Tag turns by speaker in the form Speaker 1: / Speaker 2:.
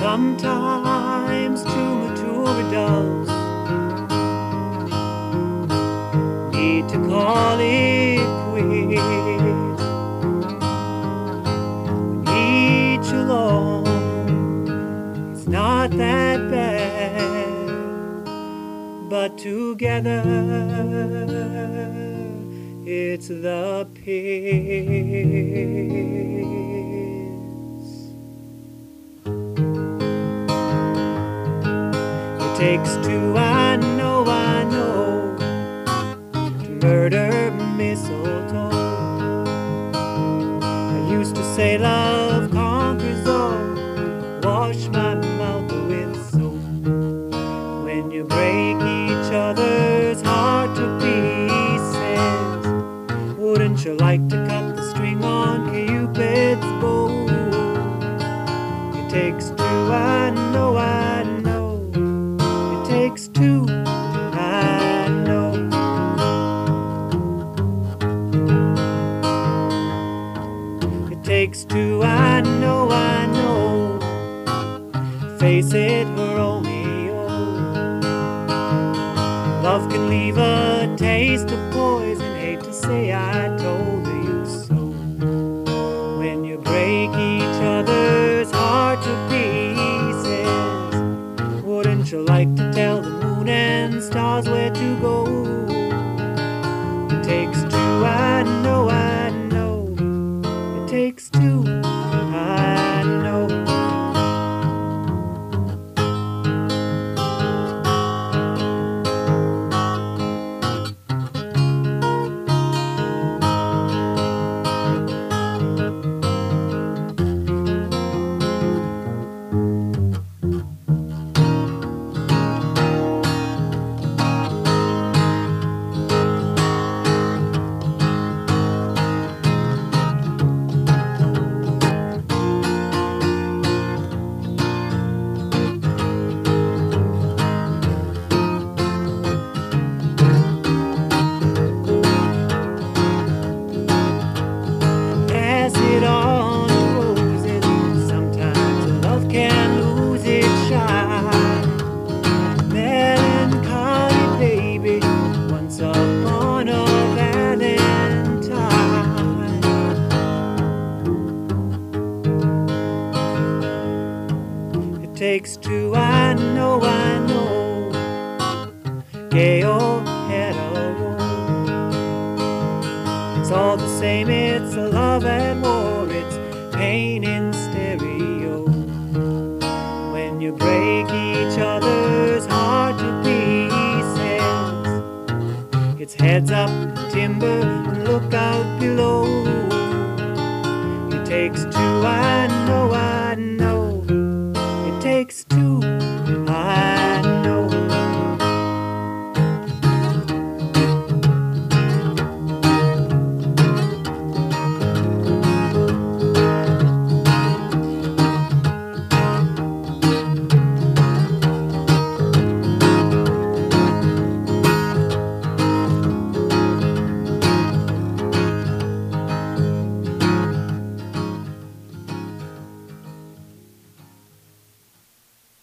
Speaker 1: Sometimes two mature adults need to call it quits. Each alone is not that bad, but together it's the pits. It takes two, I know, to murder mistletoe. I used to say love conquers all, wash my mouth with soap. When you break each other's heart to pieces, wouldn't you like to cut the string on Cupid's bow? It takes two, I know. It takes two, I know. It takes two, I know. Face it, we're Romeo. Love can leave a taste of poison. Hate to say I told you so. When you break each other's heart to pieces, wouldn't you like to tell the moon and stars where to go? It takes two, I know. It takes two, I know. It takes two, I know. Gay or hetero, it's all the same. It's a love at war. It's pain in stereo. When you break each other's heart to pieces, it's heads up, timber, and look out below. It takes two, I know.